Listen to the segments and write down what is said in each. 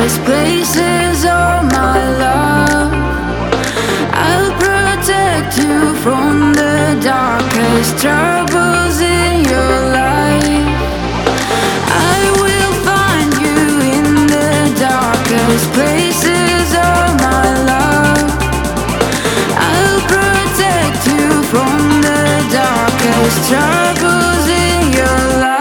darkest places, oh my love. I'll protect you from the darkest troubles in your life. I will find you in the darkest places, oh my love. I'll protect you from the darkest troubles in your life.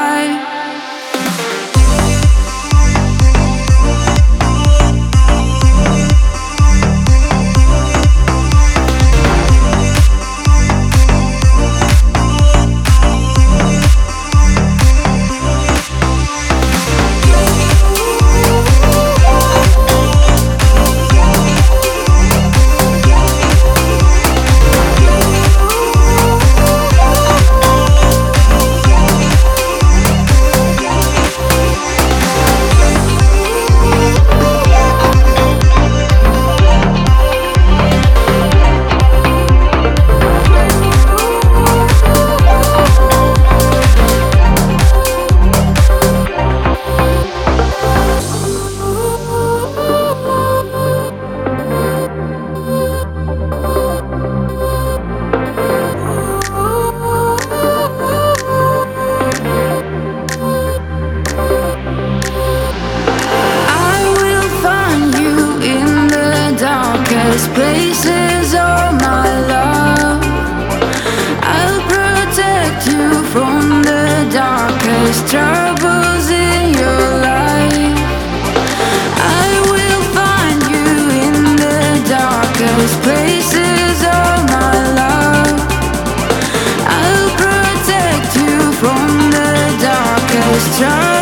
Places, oh my love. I'll protect you from the darkest troubles in your life. I will find you in the darkest places, oh my love. I'll protect you from the darkest troubles.